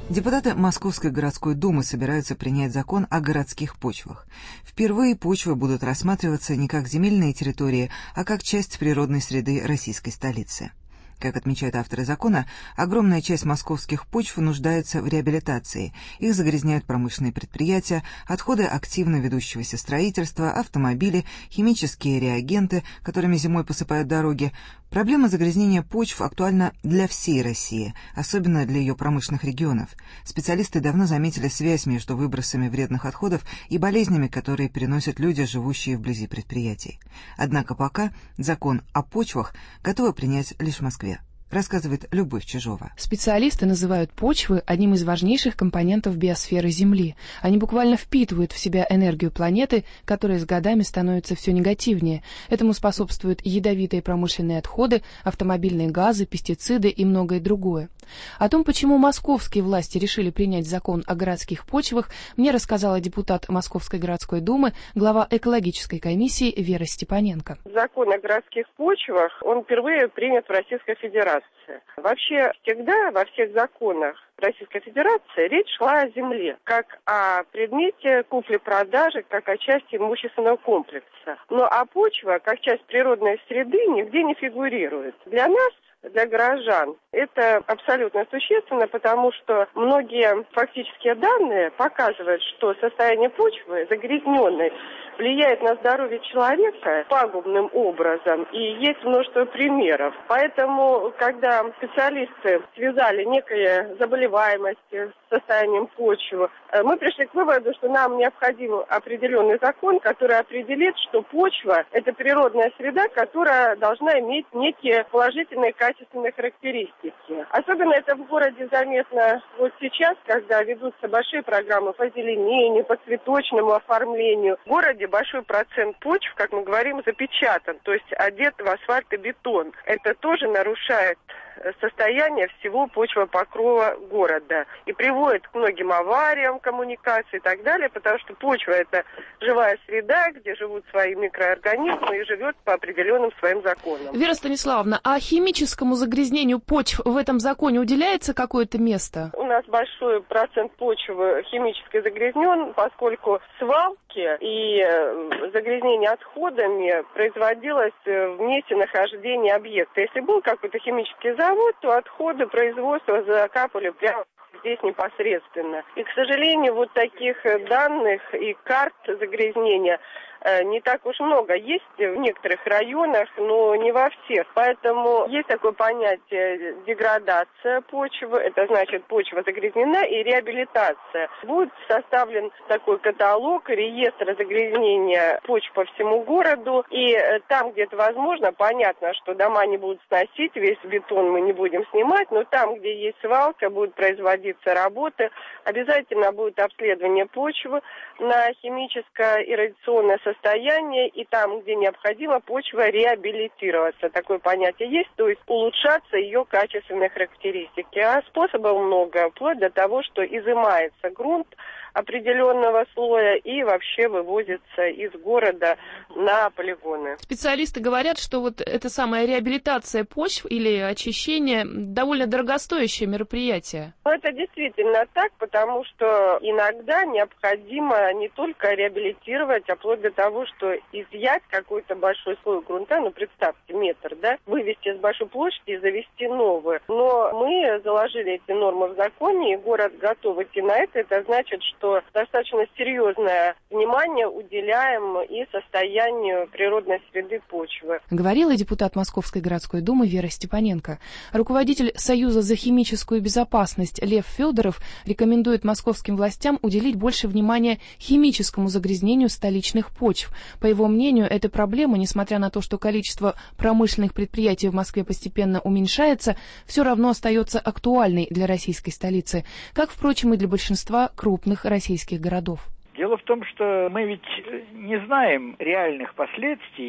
Депутаты Московской городской думы собираются принять закон о городских почвах. Впервые почвы будут рассматриваться не как земельные территории, а как часть природной среды российской столицы. Как отмечают авторы закона, огромная часть московских почв нуждается в реабилитации. Их загрязняют промышленные предприятия, отходы активно ведущегося строительства, автомобили, химические реагенты, которыми зимой посыпают дороги. Проблема загрязнения почв актуальна для всей России, особенно для ее промышленных регионов. Специалисты давно заметили связь между выбросами вредных отходов и болезнями, которые переносят люди, живущие вблизи предприятий. Однако пока закон о почвах готовы принять лишь в Москве. Рассказывает Любовь Чижова. Специалисты называют почвы одним из важнейших компонентов биосферы Земли. Они буквально впитывают в себя энергию планеты, которая с годами становится все негативнее. Этому способствуют ядовитые промышленные отходы, автомобильные газы, пестициды и многое другое. О том, почему московские власти решили принять закон о городских почвах, мне рассказала депутат Московской городской думы, глава экологической комиссии Вера Степаненко. Закон о городских почвах, он впервые принят в Российской Федерации. Вообще, всегда во всех законах Российской Федерации речь шла о земле, как о предмете купли-продажи, как о части имущественного комплекса. Но а почва, как часть природной среды, нигде не фигурирует. Для нас, для горожан, это абсолютно существенно, потому что многие фактические данные показывают, что состояние почвы загрязненной влияет на здоровье человека пагубным образом, и есть множество примеров. Поэтому, когда специалисты связали некое заболеваемость с состоянием почвы, мы пришли к выводу, что нам необходим определенный закон, который определит, что почва – это природная среда, которая должна иметь некие положительные качественные характеристики. Особенно это в городе заметно вот сейчас, когда ведутся большие программы по озеленению, по цветочному оформлению. В городе большой процент почв, как мы говорим, запечатан, то есть одет в асфальт и бетон. Это тоже нарушает состояние всего почвопокрова города и приводит к многим авариям коммуникации и так далее, потому что почва – это живая среда, где живут свои микроорганизмы и живет по определенным своим законам. Вера Станиславовна, а химическому загрязнению почв в этом законе уделяется какое-то место? У нас большой процент почвы химически загрязнен, поскольку свалки и загрязнение отходами производилось в месте нахождения объекта. Если был какой-то химический завод, то отходы производства закапывали прямо здесь непосредственно. И, к сожалению, вот таких данных и карт загрязнения не так уж много. Есть в некоторых районах, но не во всех. Поэтому есть такое понятие деградация почвы. Это значит, почва загрязнена, и реабилитация. Будет составлен такой каталог, реестр загрязнения почв по всему городу. И там, где это возможно, понятно, что дома не будут сносить, весь бетон мы не будем снимать, но там, где есть свалка, будут производиться работы. Обязательно будет обследование почвы на химическое и радиационное состояние, и там, где необходимо, почва реабилитироваться. Такое понятие есть, то есть улучшаться ее качественные характеристики. А способов много, вплоть до того, что изымается грунт определенного слоя и вообще вывозится из города на полигоны. Специалисты говорят, что вот эта самая реабилитация почв или очищение довольно дорогостоящее мероприятие. Это действительно так, потому что иногда необходимо не только реабилитировать, а вплоть до того, что изъять какой-то большой слой грунта, ну представьте, метр, да, вывести с большой площади и завести новую. Но мы заложили эти нормы в законе, и город готов идти на это. Это значит, что достаточно серьезное внимание уделяем и состоянию природной среды почвы. Говорила депутат Московской городской думы Вера Степаненко. Руководитель Союза за химическую безопасность Лев Федоров рекомендует московским властям уделить больше внимания химическому загрязнению столичных почв. По его мнению, эта проблема, несмотря на то, что количество промышленных предприятий в Москве постепенно уменьшается, все равно остается актуальной для российской столицы, как, впрочем, и для большинства крупных российских городов. Дело в том, что мы ведь не знаем реальных последствий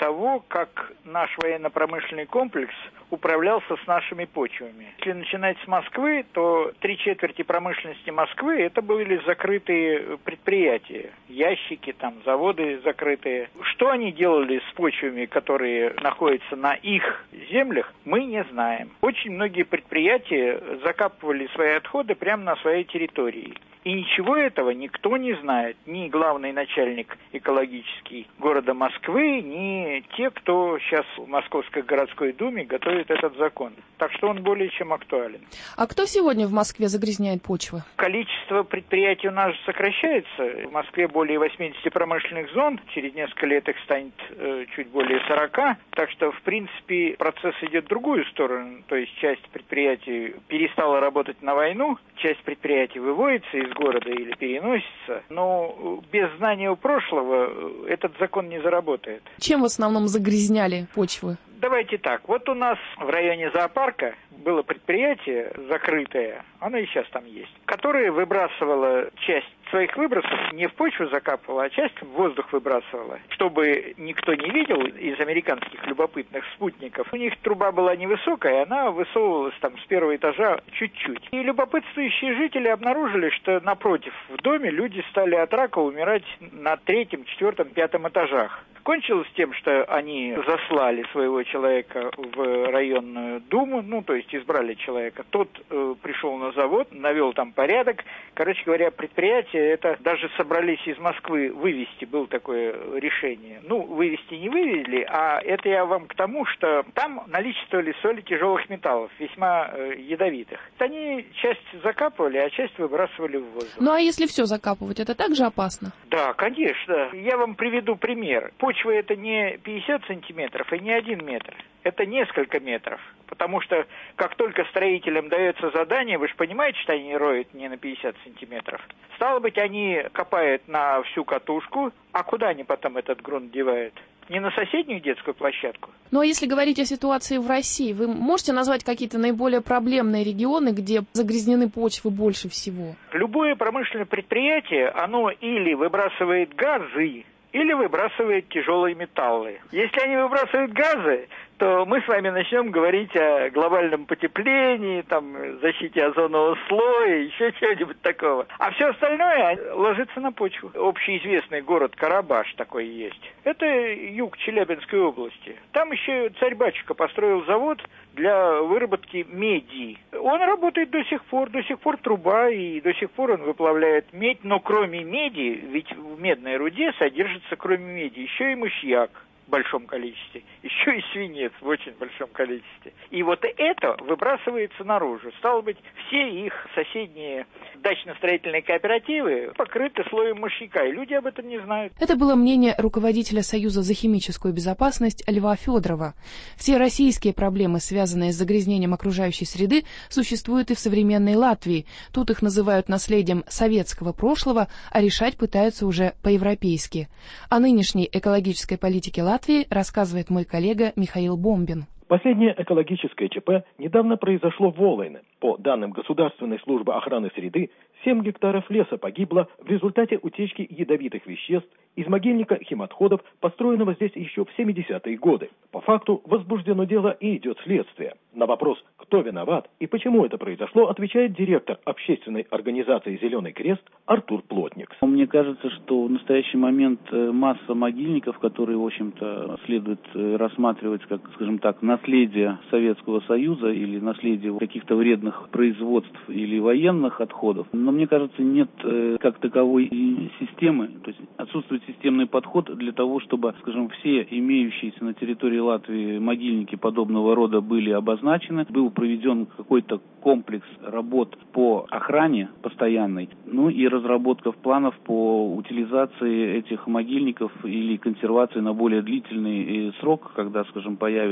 того, как наш военно-промышленный комплекс управлялся с нашими почвами. Если начинать с Москвы, то 3/4 промышленности Москвы это были закрытые предприятия, ящики, там, заводы закрытые. Что они делали с почвами, которые находятся на их землях, мы не знаем. Очень многие предприятия закапывали свои отходы прямо на своей территории. И ничего этого никто не знает. Ни главный начальник экологический города Москвы, ни те, кто сейчас в Московской городской думе готовит этот закон. Так что он более чем актуален. А кто сегодня в Москве загрязняет почвы? Количество предприятий у нас сокращается. В Москве более 80 промышленных зон. Через несколько лет их станет чуть более 40. Так что, в принципе, процесс идет в другую сторону. То есть часть предприятий перестала работать на войну, часть предприятий выводится из города или переносится. Но без знания прошлого этот закон не заработает. Чем в основном загрязняли почвы? Давайте так. Вот у нас в районе зоопарка было предприятие закрытое, оно и сейчас там есть, которое выбрасывало часть своих выбросов, не в почву закапывало, а часть в воздух выбрасывало. Чтобы никто не видел из американских любопытных спутников, у них труба была невысокая, она высовывалась там с первого этажа чуть-чуть. И любопытствующие жители обнаружили, что напротив в доме люди стали от рака умирать на 3-м, 4-м, 5-м этажах. Кончилось тем, что они заслали своего человека в районную думу, то есть избрали человека. Тот пришел на завод, навел там порядок. Короче говоря, предприятие это даже собрались из Москвы вывести, было такое решение. Вывести не вывезли, а это я вам к тому, что там наличествовали соли тяжелых металлов, весьма ядовитых. Они часть закапывали, а часть выбрасывали в воздух. Ну а если все закапывать, это также опасно? Да, конечно. Я вам приведу пример. Почва это не 50 сантиметров и не 1 метр. Это несколько метров. Потому что как только строителям дается задание, вы же понимаете, что они роют не на 50 сантиметров. Стало быть, они копают на всю катушку. А куда они потом этот грунт девают? Не на соседнюю детскую площадку? Ну а если говорить о ситуации в России, вы можете назвать какие-то наиболее проблемные регионы, где загрязнены почвы больше всего? Любое промышленное предприятие, оно или выбрасывает газы, или выбрасывает тяжелые металлы. Если они выбрасывают газы, то мы с вами начнем говорить о глобальном потеплении, защите озонового слоя, еще чего-нибудь такого. А все остальное ложится на почву. Общеизвестный город Карабаш такой есть. Это юг Челябинской области. Там еще царь-батюшка построил завод для выработки меди. Он работает до сих пор труба, и до сих пор он выплавляет медь. Но кроме меди, ведь в медной руде содержится кроме меди еще и мышьяк в большом количестве, еще и свинец в очень большом количестве. И вот это выбрасывается наружу. Стало быть, все их соседние дачно-строительные кооперативы покрыты слоем мышьяка, и люди об этом не знают. Это было мнение руководителя Союза за химическую безопасность Льва Федорова. Все российские проблемы, связанные с загрязнением окружающей среды, существуют и в современной Латвии. Тут их называют наследием советского прошлого, а решать пытаются уже по-европейски. О нынешней экологической политике Латвии рассказывает мой коллега Михаил Бомбин. Последнее экологическое ЧП недавно произошло в Волойне. По данным Государственной службы охраны среды, 7 гектаров леса погибло в результате утечки ядовитых веществ из могильника химотходов, построенного здесь еще в 70-е годы. По факту возбуждено дело и идет следствие. На вопрос, кто виноват и почему это произошло, отвечает директор общественной организации «Зеленый крест» Артур Плотникс. Мне кажется, что в настоящий момент масса могильников, которые, в общем-то, следует рассматривать как, скажем так, наследие Советского Союза или наследие каких-то вредных производств или военных отходов. Но мне кажется, нет как таковой системы, то есть отсутствует системный подход для того, чтобы, скажем, все имеющиеся на территории Латвии могильники подобного рода были обозначены, был проведен какой-то комплекс работ по охране постоянной, и разработка планов по утилизации этих могильников или консервации на более длительный срок, когда, скажем, появятся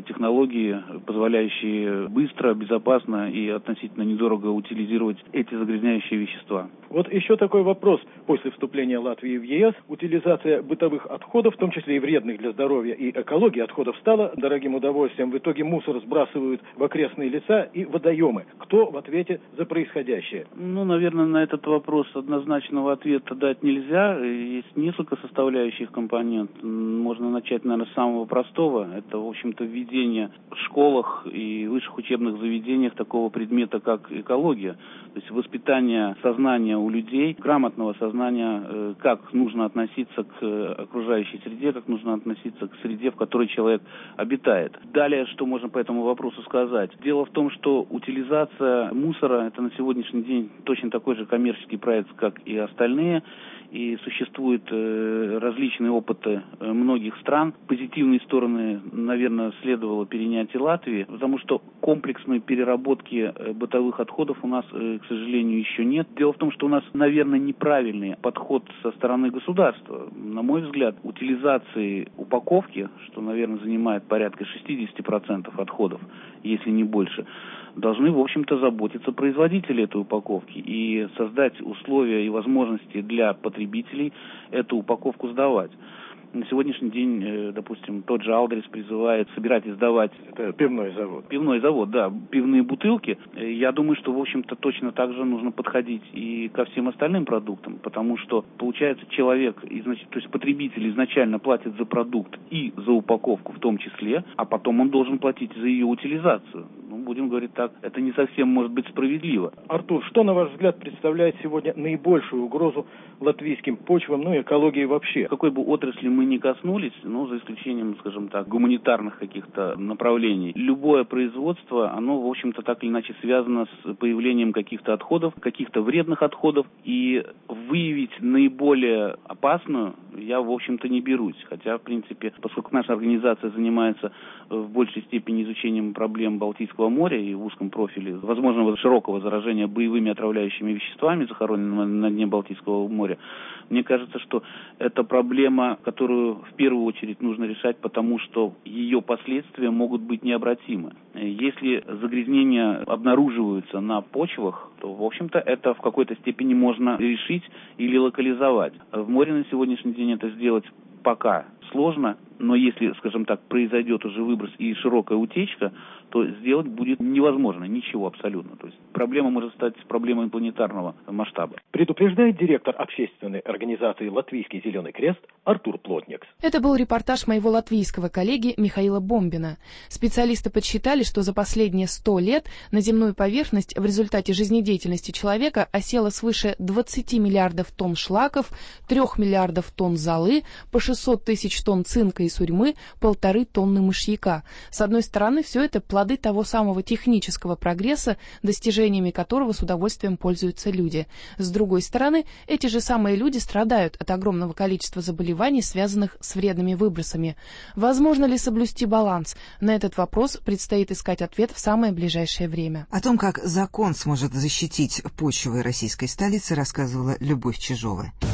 технологии, позволяющие быстро, безопасно и относительно недорого утилизировать эти загрязняющие вещества. Вот еще такой вопрос. После вступления Латвии в ЕС утилизация бытовых отходов, в том числе и вредных для здоровья и экологии отходов, стала дорогим удовольствием. В итоге мусор сбрасывают в окрестные леса и водоемы. Кто в ответе за происходящее? Наверное, на этот вопрос однозначного ответа дать нельзя. Есть несколько составляющих компонент. Можно начать, наверное, с самого простого. Это, в общем-то, введение в школах и высших учебных заведениях такого предмета, как экология. То есть воспитание сознания у людей, грамотного сознания, как нужно относиться к окружающей среде, как нужно относиться к среде, в которой человек обитает. Далее, что можно по этому вопросу сказать? Дело в том, что утилизация мусора – это на сегодняшний день точно такой же коммерческий проект, как и остальные. И существуют различные опыты многих стран. Позитивные стороны, наверное, следовало перенять и Латвии, потому что комплексной переработки бытовых отходов у нас, к сожалению, еще нет. Дело в том, что у нас, наверное, неправильный подход со стороны государства. На мой взгляд, утилизации упаковки, что, наверное, занимает порядка 60% отходов, если не больше, должны, в общем-то, заботиться производители этой упаковки и создать условия и возможности для потребителей эту упаковку сдавать. На сегодняшний день, допустим, тот же Алдрис призывает собирать и сдавать... Это пивной завод. Пивной завод, да, пивные бутылки. Я думаю, что, в общем-то, точно так же нужно подходить и ко всем остальным продуктам, потому что, получается, человек, то есть потребитель изначально платит за продукт и за упаковку в том числе, а потом он должен платить за ее утилизацию. Будем говорить так, это не совсем может быть справедливо. Артур, что, на ваш взгляд, представляет сегодня наибольшую угрозу латвийским почвам, и экологии вообще? Какой бы отрасли мы ни коснулись, за исключением, скажем так, гуманитарных каких-то направлений, любое производство, оно, в общем-то, так или иначе связано с появлением каких-то отходов, каких-то вредных отходов, и выявить наиболее опасную я, в общем-то, не берусь. Хотя, в принципе, поскольку наша организация занимается в большей степени изучением проблем Балтийского моря и в узком профиле возможного широкого заражения боевыми отравляющими веществами, захороненными на дне Балтийского моря, мне кажется, что это проблема, которую в первую очередь нужно решать, потому что ее последствия могут быть необратимы. Если загрязнения обнаруживаются на почвах, то, в общем-то, это в какой-то степени можно решить или локализовать. В море на сегодняшний день это сделать пока сложно, но если, скажем так, произойдет уже выброс и широкая утечка, то сделать будет невозможно, ничего абсолютно. То есть проблема может стать проблемой планетарного масштаба. Предупреждает директор общественной организации «Латвийский зеленый крест» Артур Плотникс. Это был репортаж моего латвийского коллеги Михаила Бомбина. Специалисты подсчитали, что за последние 100 лет на земную поверхность в результате жизнедеятельности человека осело свыше 20 миллиардов тонн шлаков, 3 миллиардов тонн золы, по 600 тысяч тонн цинка и сурьмы, 1,5 тонны мышьяка. С одной стороны, все это плоды того самого технического прогресса, достижениями которого с удовольствием пользуются люди. С другой стороны, эти же самые люди страдают от огромного количества заболеваний, связанных с вредными выбросами. Возможно ли соблюсти баланс? На этот вопрос предстоит искать ответ в самое ближайшее время. О том, как закон сможет защитить почвы российской столицы, рассказывала Любовь Чижова.